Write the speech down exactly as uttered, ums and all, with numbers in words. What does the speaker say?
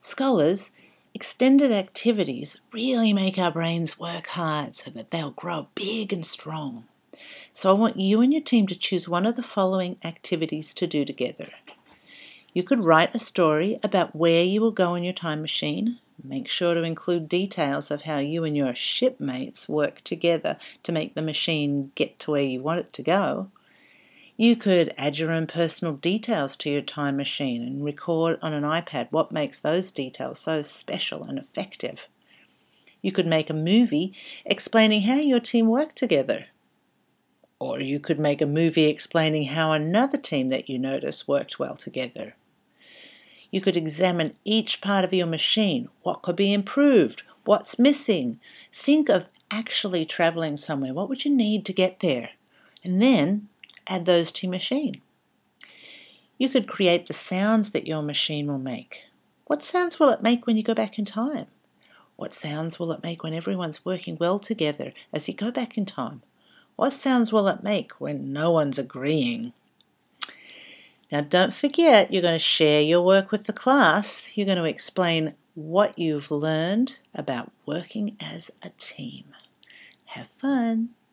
Scholars, extended activities really make our brains work hard so that they'll grow big and strong. So I want you and your team to choose one of the following activities to do together. You could write a story about where you will go in your time machine. Make sure to include details of how you and your shipmates work together to make the machine get to where you want it to go. You could add your own personal details to your time machine and record on an iPad what makes those details so special and effective. You could make a movie explaining how your team worked together. Or you could make a movie explaining how another team that you notice worked well together. You could examine each part of your machine. What could be improved? What's missing? Think of actually traveling somewhere. What would you need to get there? And then add those to your machine. You could create the sounds that your machine will make. What sounds will it make when you go back in time? What sounds will it make when everyone's working well together as you go back in time? What sounds will it make when no one's agreeing? Now, don't forget, you're going to share your work with the class. You're going to explain what you've learned about working as a team. Have fun.